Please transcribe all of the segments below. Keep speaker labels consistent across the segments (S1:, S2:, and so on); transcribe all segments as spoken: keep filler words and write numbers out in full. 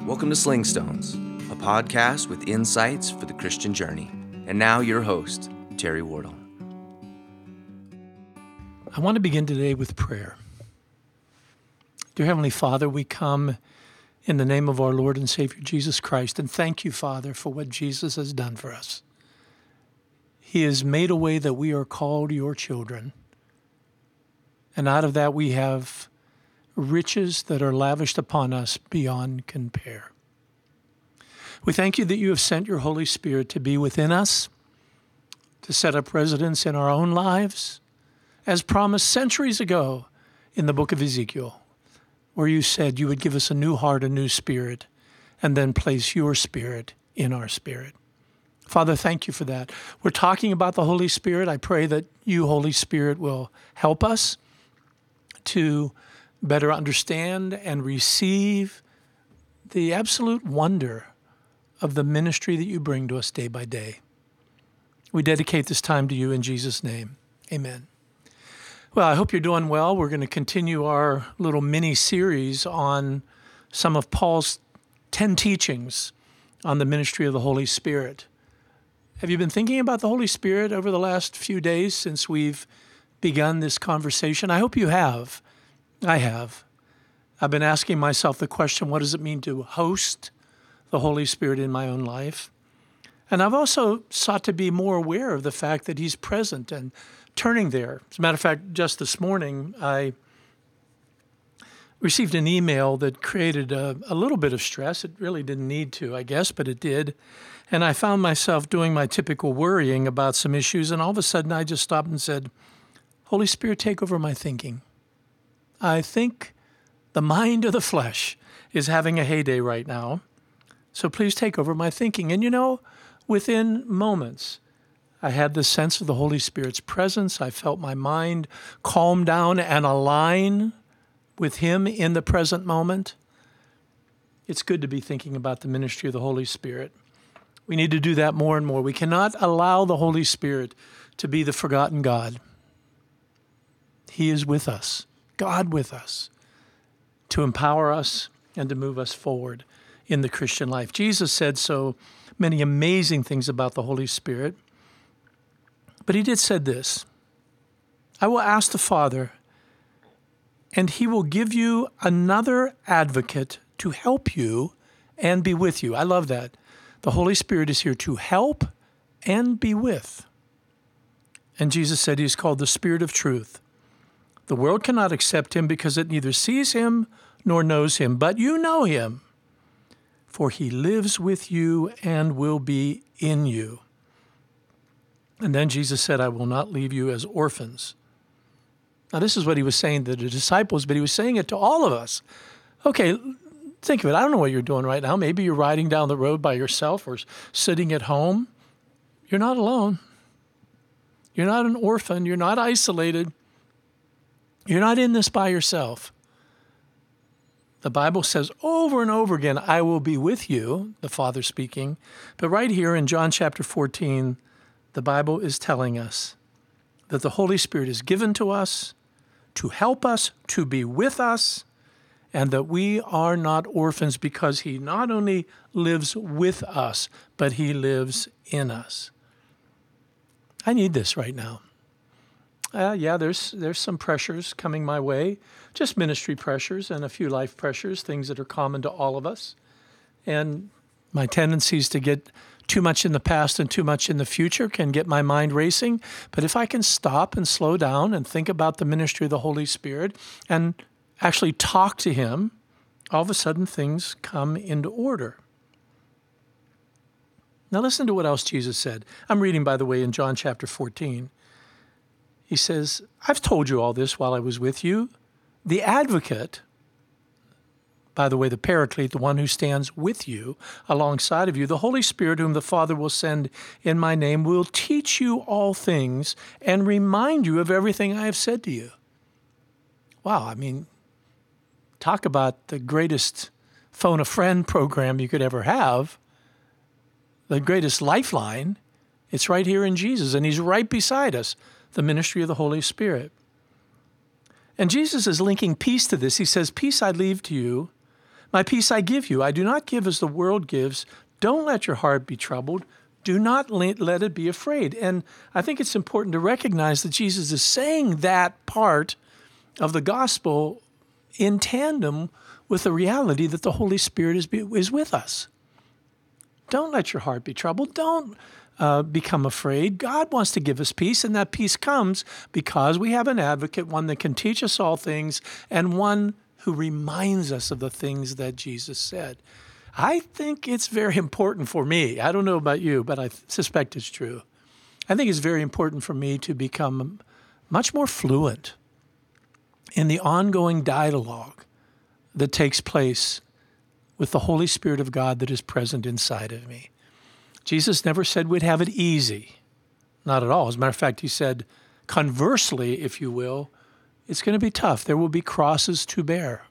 S1: Welcome to Sling Stones, a podcast with insights for the Christian journey. And now your host, Terry Wardle.
S2: I want to begin today with prayer. Dear Heavenly Father, we come in the name of our Lord and Savior Jesus Christ, and thank you, Father, for what Jesus has done for us. He has made a way that we are called your children, and out of that we have riches that are lavished upon us beyond compare. We thank you that you have sent your Holy Spirit to be within us, to set up residence in our own lives, as promised centuries ago in the book of Ezekiel, where you said you would give us a new heart, a new spirit, and then place your spirit in our spirit. Father, thank you for that. We're talking about the Holy Spirit. I pray that you, Holy Spirit, will help us to better understand and receive the absolute wonder of the ministry that you bring to us day by day. We dedicate this time to you in Jesus' name. Amen. Well, I hope you're doing well. We're going to continue our little mini-series on some of Paul's ten teachings on the ministry of the Holy Spirit. Have you been thinking about the Holy Spirit over the last few days since we've begun this conversation? I hope you have. I have. I've been asking myself the question, what does it mean to host the Holy Spirit in my own life? And I've also sought to be more aware of the fact that he's present and turning there. As a matter of fact, just this morning, I received an email that created a, a little bit of stress. It really didn't need to, I guess, but it did. And I found myself doing my typical worrying about some issues, and all of a sudden I just stopped and said, Holy Spirit, take over my thinking. I think the mind of the flesh is having a heyday right now, so please take over my thinking. And you know, within moments, I had the sense of the Holy Spirit's presence. I felt my mind calm down and align with him in the present moment. It's good to be thinking about the ministry of the Holy Spirit. We need to do that more and more. We cannot allow the Holy Spirit to be the forgotten God. He is with us, God with us, to empower us and to move us forward in the Christian life. Jesus said so many amazing things about the Holy Spirit, but he did said this, I will ask the Father, and he will give you another advocate to help you and be with you. I love that. The Holy Spirit is here to help and be with. And Jesus said he is called the Spirit of Truth. The world cannot accept him because it neither sees him nor knows him, but you know him, for he lives with you and will be in you. And then Jesus said, I will not leave you as orphans. Now, this is what he was saying to the disciples, but he was saying it to all of us. Okay, think of it. I don't know what you're doing right now. Maybe you're riding down the road by yourself or sitting at home. You're not alone. You're not an orphan. You're not isolated. You're not in this by yourself. The Bible says over and over again, I will be with you, the Father speaking. But right here in John chapter fourteen, the Bible is telling us that the Holy Spirit is given to us to help us, to be with us, and that we are not orphans because he not only lives with us, but he lives in us. I need this right now. Uh, yeah, there's there's some pressures coming my way, just ministry pressures and a few life pressures, things that are common to all of us. And my tendencies to get too much in the past and too much in the future can get my mind racing. But if I can stop and slow down and think about the ministry of the Holy Spirit and actually talk to him, all of a sudden things come into order. Now listen to what else Jesus said. I'm reading, by the way, in John chapter fourteen. He says, I've told you all this while I was with you. The advocate, by the way, the paraclete, the one who stands with you, alongside of you, the Holy Spirit whom the Father will send in my name, will teach you all things and remind you of everything I have said to you. Wow, I mean, talk about the greatest phone a friend program you could ever have, the greatest lifeline. It's right here in Jesus, and he's right beside us, the ministry of the Holy Spirit. And Jesus is linking peace to this. He says, peace I leave to you, My peace I give you. I do not give as the world gives. Don't let your heart be troubled. Do not let it be afraid. And I think it's important to recognize that Jesus is saying that part of the gospel in tandem with the reality that the Holy Spirit is, is with us. Don't let your heart be troubled. Don't uh, become afraid. God wants to give us peace, and that peace comes because we have an advocate, one that can teach us all things, and one who reminds us of the things that Jesus said. I think it's very important for me. I don't know about you, but I suspect it's true. I think it's very important for me to become much more fluent in the ongoing dialogue that takes place with the Holy Spirit of God that is present inside of me. Jesus never said we'd have it easy. Not at all. As a matter of fact, he said, conversely, if you will, it's going to be tough. There will be crosses to bear.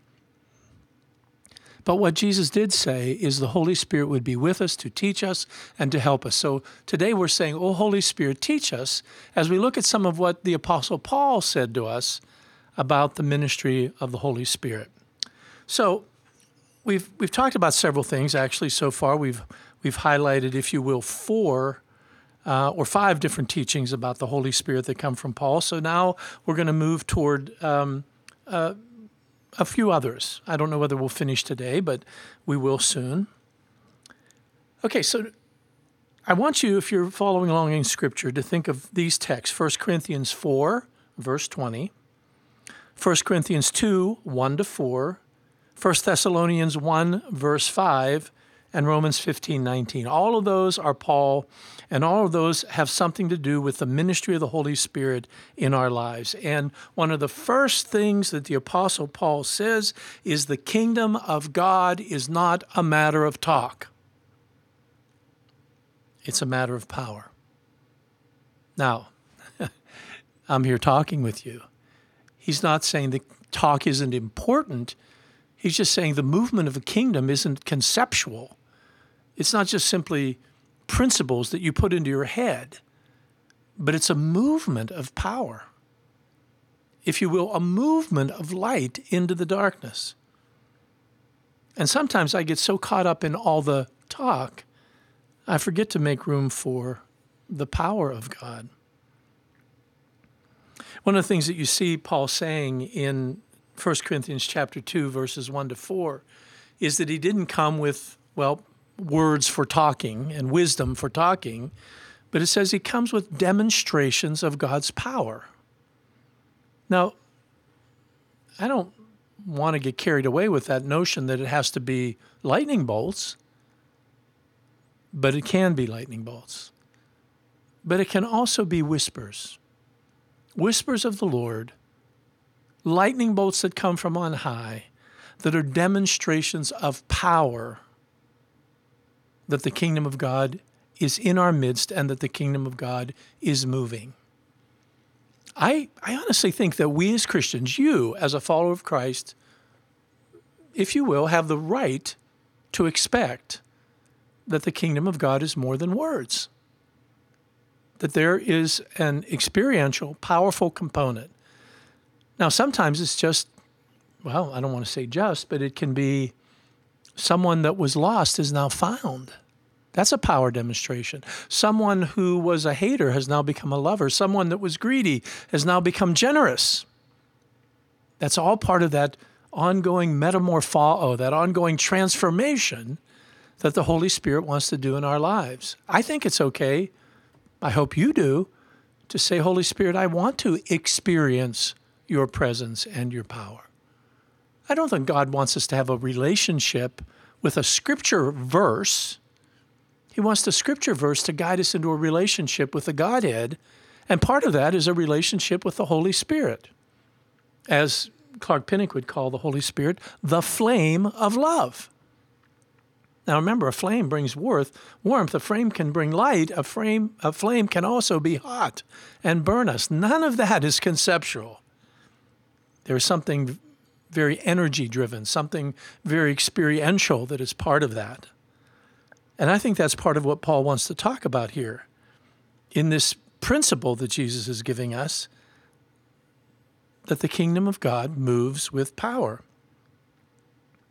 S2: But what Jesus did say is the Holy Spirit would be with us to teach us and to help us. So today we're saying, oh, Holy Spirit, teach us, as we look at some of what the Apostle Paul said to us about the ministry of the Holy Spirit. So we've we've talked about several things, actually, so far. We've, we've highlighted, if you will, four uh, or five different teachings about the Holy Spirit that come from Paul. So now we're going to move toward um, uh, a few others. I don't know whether we'll finish today, but we will soon. Okay, so I want you, if you're following along in Scripture, to think of these texts. First Corinthians four, verse twenty. First Corinthians two, one to four. First Thessalonians one, verse five. And Romans fifteen, nineteen. All of those are Paul, and all of those have something to do with the ministry of the Holy Spirit in our lives. And one of the first things that the Apostle Paul says is the kingdom of God is not a matter of talk. It's a matter of power. Now, I'm here talking with you. He's not saying that talk isn't important. He's just saying the movement of the kingdom isn't conceptual. It's not just simply principles that you put into your head, but it's a movement of power. If you will, a movement of light into the darkness. And sometimes I get so caught up in all the talk, I forget to make room for the power of God. One of the things that you see Paul saying in First Corinthians chapter two, verses one to four, is that he didn't come with, well, words for talking and wisdom for talking, but it says he comes with demonstrations of God's power. Now, I don't want to get carried away with that notion that it has to be lightning bolts, but it can be lightning bolts. But it can also be whispers, whispers of the Lord, lightning bolts that come from on high, that are demonstrations of power, that the kingdom of God is in our midst and that the kingdom of God is moving. I, I honestly think that we as Christians, you as a follower of Christ, if you will, have the right to expect that the kingdom of God is more than words, that there is an experiential, powerful component. Now, sometimes it's just, well, I don't want to say just, but it can be someone that was lost is now found. That's a power demonstration. Someone who was a hater has now become a lover. Someone that was greedy has now become generous. That's all part of that ongoing metamorpho, that ongoing transformation that the Holy Spirit wants to do in our lives. I think it's okay, I hope you do, to say, Holy Spirit, I want to experience your presence and your power. I don't think God wants us to have a relationship with a scripture verse. He wants the scripture verse to guide us into a relationship with the Godhead, and part of that is a relationship with the Holy Spirit. As Clark Pinnock would call the Holy Spirit, the flame of love. Now remember, a flame brings warmth. Warmth. A flame can bring light. A flame, a flame can also be hot and burn us. None of that is conceptual. There's something very energy-driven, something very experiential that is part of that. And I think that's part of what Paul wants to talk about here in this principle that Jesus is giving us, that the kingdom of God moves with power.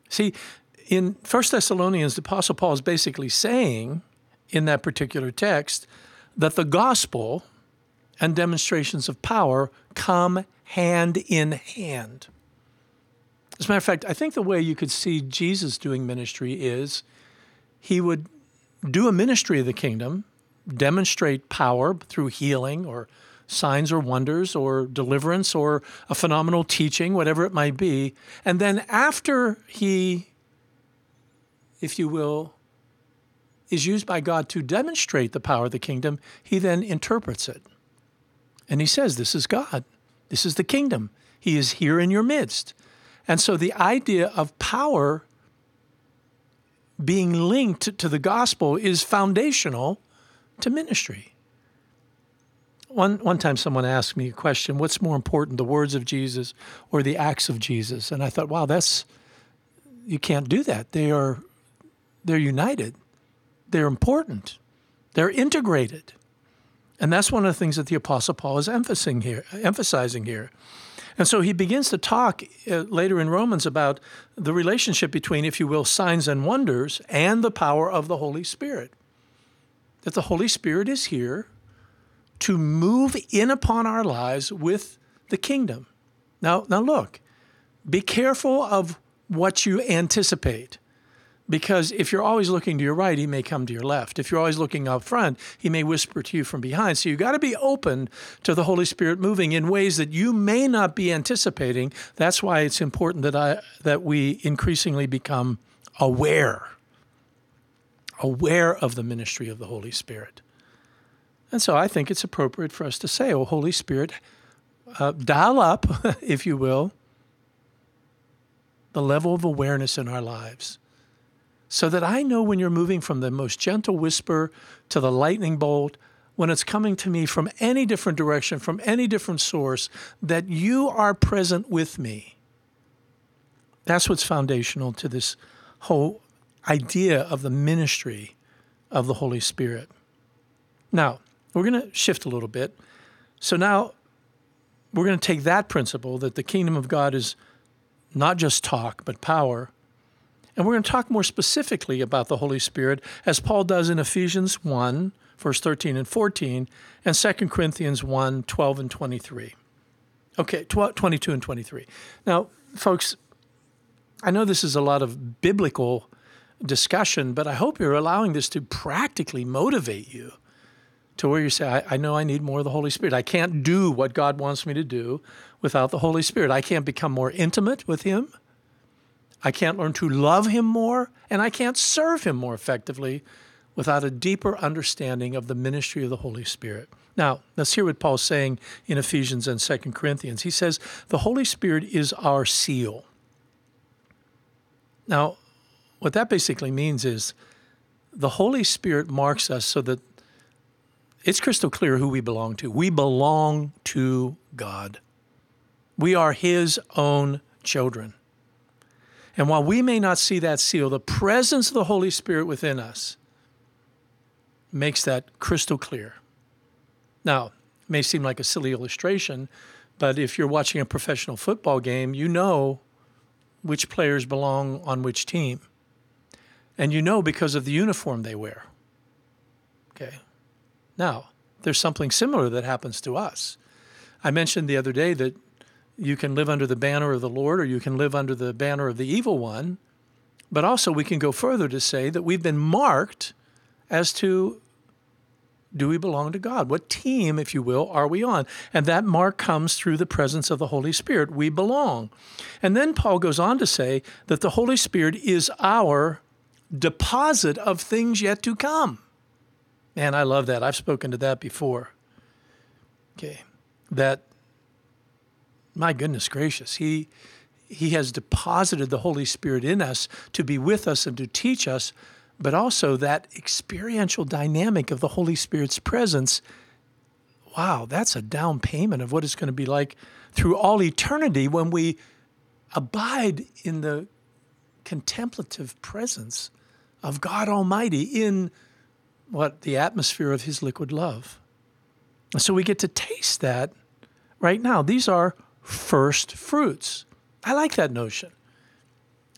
S2: See, in First Thessalonians, the Apostle Paul is basically saying in that particular text that the gospel and demonstrations of power come hand in hand. As a matter of fact, I think the way you could see Jesus doing ministry is he would do a ministry of the kingdom, demonstrate power through healing or signs or wonders or deliverance or a phenomenal teaching, whatever it might be. And then after he, if you will, is used by God to demonstrate the power of the kingdom, he then interprets it. And he says, this is God. This is the kingdom. He is here in your midst. And so the idea of power being linked to the gospel is foundational to ministry. One, one time someone asked me a question, what's more important, the words of Jesus or the acts of Jesus? And I thought, wow, that's, you can't do that. They are, they're united. They're important. They're integrated. And that's one of the things that the Apostle Paul is emphasizing here. Emphasizing here. And so he begins to talk uh, later in Romans about the relationship between, if you will, signs and wonders and the power of the Holy Spirit. That the Holy Spirit is here to move in upon our lives with the kingdom. Now, now look, be careful of what you anticipate. Because if you're always looking to your right, he may come to your left. If you're always looking up front, he may whisper to you from behind. So you've got to be open to the Holy Spirit moving in ways that you may not be anticipating. That's why it's important that I that we increasingly become aware, aware of the ministry of the Holy Spirit. And so I think it's appropriate for us to say, oh, Holy Spirit, uh, dial up, if you will, the level of awareness in our lives. So that I know when you're moving from the most gentle whisper to the lightning bolt, when it's coming to me from any different direction, from any different source, that you are present with me. That's what's foundational to this whole idea of the ministry of the Holy Spirit. Now, we're going to shift a little bit. So now we're going to take that principle that the kingdom of God is not just talk, but power. And we're going to talk more specifically about the Holy Spirit, as Paul does in Ephesians one, verse thirteen and fourteen, and Second Corinthians one, twelve and twenty-three. Okay, twenty-two and twenty-three. Now, folks, I know this is a lot of biblical discussion, but I hope you're allowing this to practically motivate you to where you say, I, I know I need more of the Holy Spirit. I can't do what God wants me to do without the Holy Spirit. I can't become more intimate with him. I can't learn to love him more, and I can't serve him more effectively without a deeper understanding of the ministry of the Holy Spirit. Now, let's hear what Paul's saying in Ephesians and Second Corinthians. He says, the Holy Spirit is our seal. Now, what that basically means is the Holy Spirit marks us so that it's crystal clear who we belong to. We belong to God. We are his own children. And while we may not see that seal, the presence of the Holy Spirit within us makes that crystal clear. Now, it may seem like a silly illustration, but if you're watching a professional football game, you know which players belong on which team. And you know because of the uniform they wear. Okay. Now, there's something similar that happens to us. I mentioned the other day that you can live under the banner of the Lord or you can live under the banner of the evil one. But also we can go further to say that we've been marked as to, do we belong to God? What team, if you will, are we on? And that mark comes through the presence of the Holy Spirit. We belong. And then Paul goes on to say that the Holy Spirit is our deposit of things yet to come. Man, I love that. I've spoken to that before. Okay, that my goodness gracious, he he has deposited the Holy Spirit in us to be with us and to teach us, but also that experiential dynamic of the Holy Spirit's presence. Wow, that's a down payment of what it's going to be like through all eternity when we abide in the contemplative presence of God Almighty in what the atmosphere of his liquid love. And so we get to taste that right now. These are first fruits. I like that notion.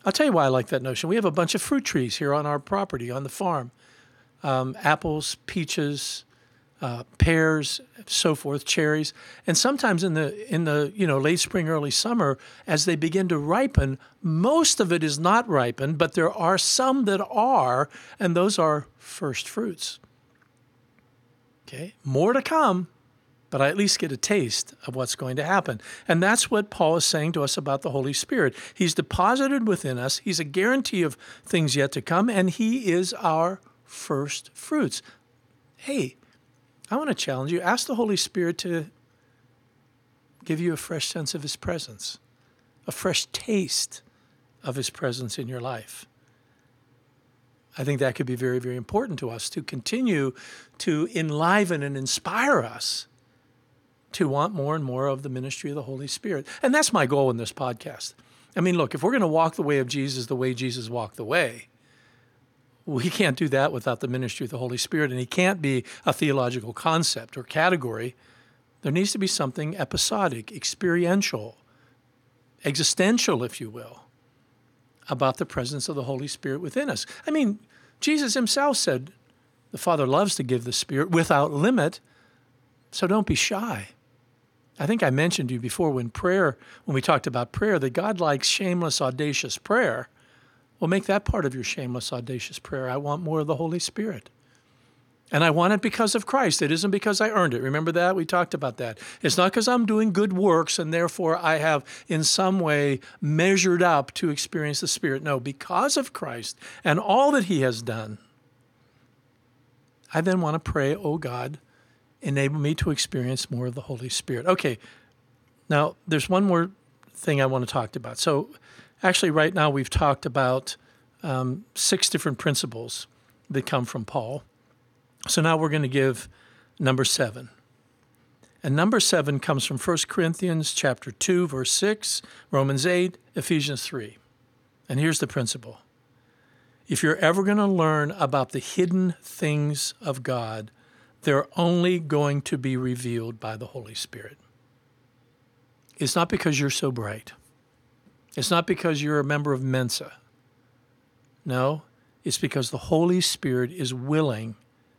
S2: I'll tell you why I like that notion. We have a bunch of fruit trees here on our property, on the farm. Um, apples, peaches, uh, pears, so forth, cherries. And sometimes in the, in the you know, late spring, early summer, as they begin to ripen, most of it is not ripened, but there are some that are, and those are first fruits. Okay, more to come, but I at least get a taste of what's going to happen. And that's what Paul is saying to us about the Holy Spirit. He's deposited within us. He's a guarantee of things yet to come, and he is our first fruits. Hey, I want to challenge you. Ask the Holy Spirit to give you a fresh sense of his presence, a fresh taste of his presence in your life. I think that could be very, very important to us to continue to enliven and inspire us to want more and more of the ministry of the Holy Spirit. And that's my goal in this podcast. I mean, look, if we're going to walk the way of Jesus the way Jesus walked the way, we can't do that without the ministry of the Holy Spirit, and he can't be a theological concept or category. There needs to be something episodic, experiential, existential, if you will, about the presence of the Holy Spirit within us. I mean, Jesus himself said, the Father loves to give the Spirit without limit, so don't be shy. I think I mentioned to you before when prayer, when we talked about prayer, that God likes shameless, audacious prayer. Well, make that part of your shameless, audacious prayer. I want more of the Holy Spirit. And I want it because of Christ. It isn't because I earned it. Remember that? We talked about that. It's not because I'm doing good works and therefore I have in some way measured up to experience the Spirit. No, because of Christ and all that he has done, I then want to pray, oh God, enable me to experience more of the Holy Spirit. Okay, now there's one more thing I want to talk about. So actually right now we've talked about um, six different principles that come from Paul. So now we're going to give number seven. And number seven comes from First Corinthians chapter two, verse six, Romans eight, Ephesians three. And here's the principle. If you're ever going to learn about the hidden things of God, they're only going to be revealed by the Holy Spirit. It's not because you're so bright. It's not because you're a member of Mensa. No, it's because the Holy Spirit is willing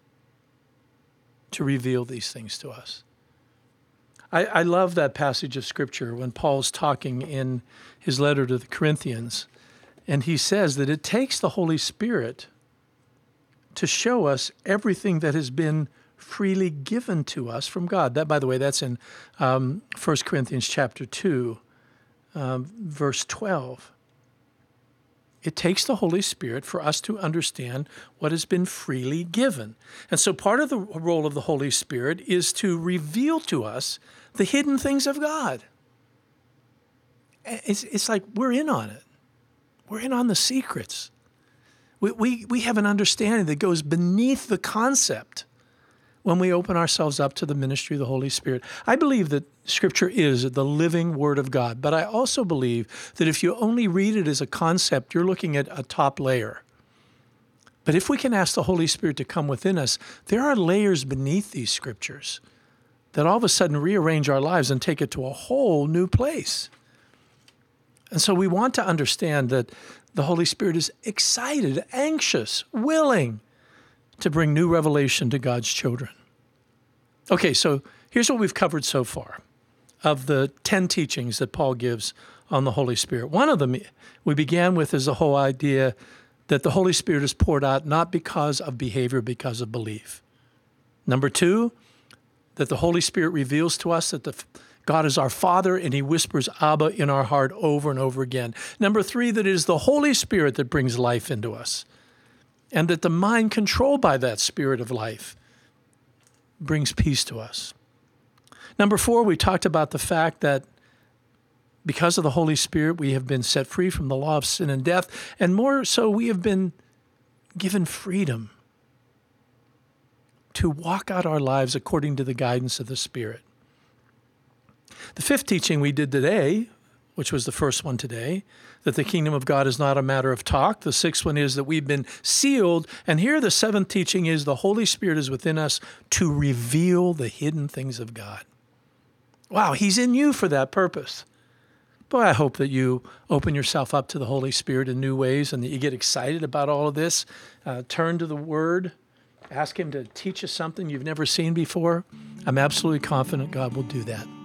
S2: to reveal these things to us. I, I love that passage of Scripture when Paul's talking in his letter to the Corinthians, and he says that it takes the Holy Spirit to show us everything that has been freely given to us from God. That, by the way, that's in um, First Corinthians chapter two, um, verse twelve. It takes the Holy Spirit for us to understand what has been freely given. And so part of the role of the Holy Spirit is to reveal to us the hidden things of God. It's, it's like we're in on it. We're in on the secrets. We, we, we have an understanding that goes beneath the concept when we open ourselves up to the ministry of the Holy Spirit. I believe that Scripture is the living Word of God, but I also believe that if you only read it as a concept, you're looking at a top layer. But if we can ask the Holy Spirit to come within us, there are layers beneath these Scriptures that all of a sudden rearrange our lives and take it to a whole new place. And so we want to understand that the Holy Spirit is excited, anxious, willing to bring new revelation to God's children. Okay, so here's what we've covered so far of the ten teachings that Paul gives on the Holy Spirit. One of them we began with is the whole idea that the Holy Spirit is poured out not because of behavior, because of belief. Number two, that the Holy Spirit reveals to us that the God is our Father, and he whispers Abba in our heart over and over again. Number three, that it is the Holy Spirit that brings life into us, and that the mind controlled by that Spirit of life brings peace to us. Number four, we talked about the fact that because of the Holy Spirit, we have been set free from the law of sin and death, and more so, we have been given freedom to walk out our lives according to the guidance of the Spirit. The fifth teaching we did today, which was the first one today, that the kingdom of God is not a matter of talk. The sixth one is that we've been sealed. And here the seventh teaching is the Holy Spirit is within us to reveal the hidden things of God. Wow, he's in you for that purpose. boy, I hope that you open yourself up to the Holy Spirit in new ways and that you get excited about all of this. Uh, turn to the Word. Ask Him to teach you something you've never seen before. I'm absolutely confident God will do that.